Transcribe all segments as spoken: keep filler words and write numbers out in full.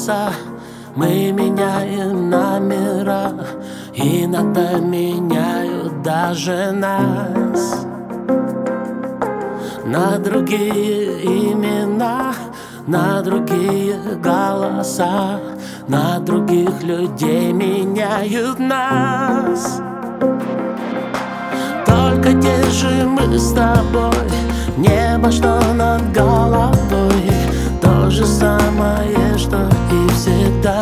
голоса. Мы меняем номера, иногда меняют даже нас на другие имена, на другие голоса, на других людей меняют нас. Только держим мы с тобой небо, что над головой, то же самое, что и всегда.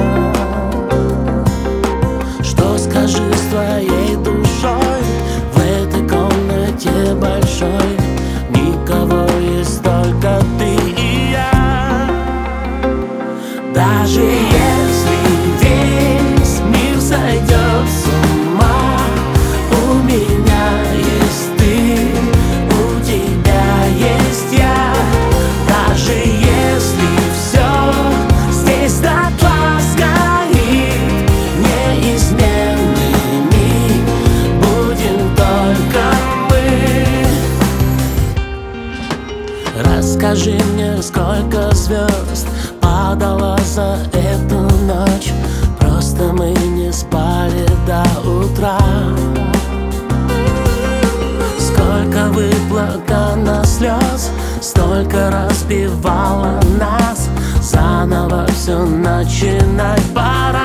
Что скажи с твоей душой в этой комнате большой? Никого, есть только ты и я. Даже если весь мир сойдет с ума, у меня есть ты, у тебя есть я. Даже если все здесь дотла сгорит, неизменными будем только мы. Расскажи мне, сколько звезд падало за эту ночь. Просто мы не спали до утра. Сколько выплакано слез, столько разбивало нас. Заново все начинать пора.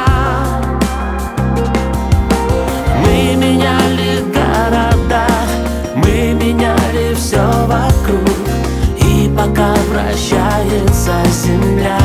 Мы меняли города, мы меняли все вокруг, и пока вращается земля,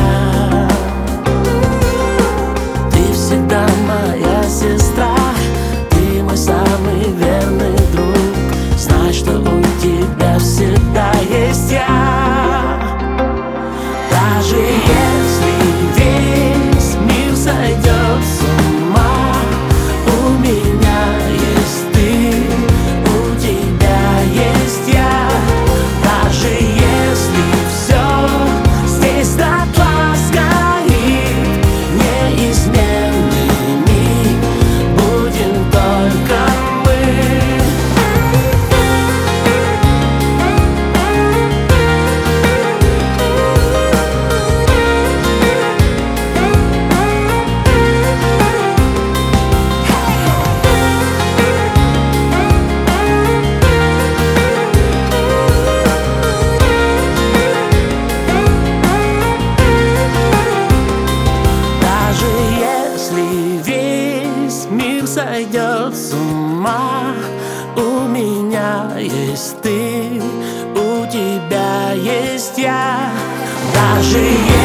ты всегда моя сестра, ты мой самый верный друг. Знай, что у тебя всегда есть я. Даже если весь мир сойдет с ума, у меня есть ты, у тебя есть я. Даже если все здесь дотла сгорит, неизменными будем только мы. Даже если весь мир сойдет с ума, у меня есть ты, у тебя есть я. Даже если